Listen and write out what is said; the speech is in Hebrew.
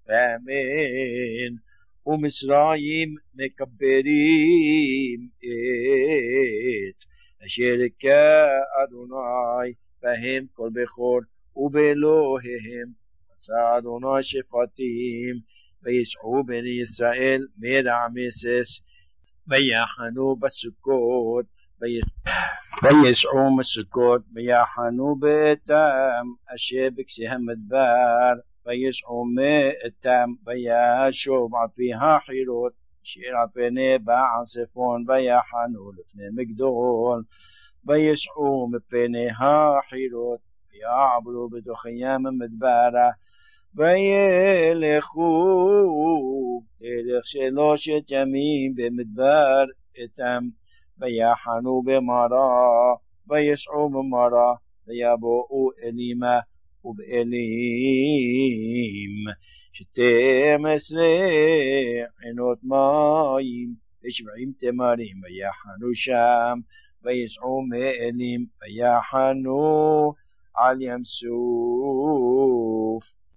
ואמן. ומצרים מקברים את אשר הכה אדוני בהם כל בכור ובאלוהיהם. עשה אדוני שפטים ויסעו בני ישראל מרעמסס ויחנו בסוכות ויסעו מסוכות ויחנו באתם אשר בקצה המדבר ויסעו מאתם וישוב על פי החירות אשר על פני בעל צפון ויחנו לפני מגדול ויסעו מפני החירות ויעברו בתוך ים המדברה וילכו דרך 3 ימים במדבר אתם ויחנו במרא ויסעו במרא ויבואו אלימה ובאלים 12 עינות מים ו70 תמרים ויחנו שם ויסעו מאלים ויחנו על ים סוף.